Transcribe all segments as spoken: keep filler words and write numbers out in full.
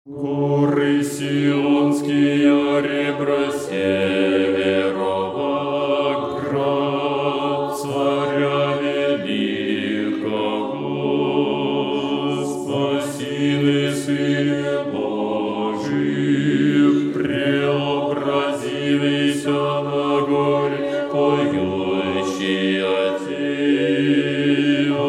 Горы Сионские, ребра северова, град царя великого, спасины Сын Божий, преобразилися на горе, поющий Отец.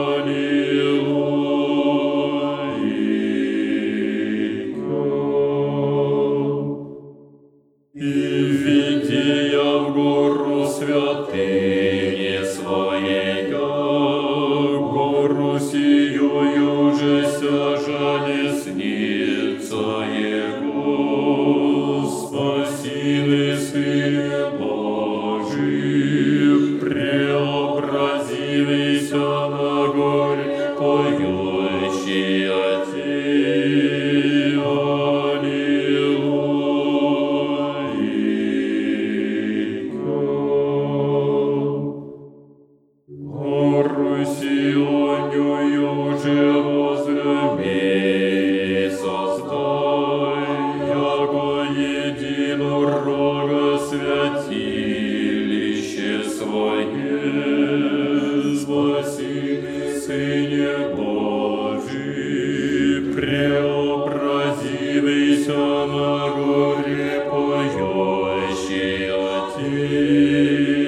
И введя в гору святыни своей, гору сию же сяжали снится Его, спасины Сын Божий, преобразилися на горе, поющий Отец. Гору Сионию же возлюби, создай, яко единорога святилище свое, спасины Сыне Божий, преобразилися на горе, поющий Отец.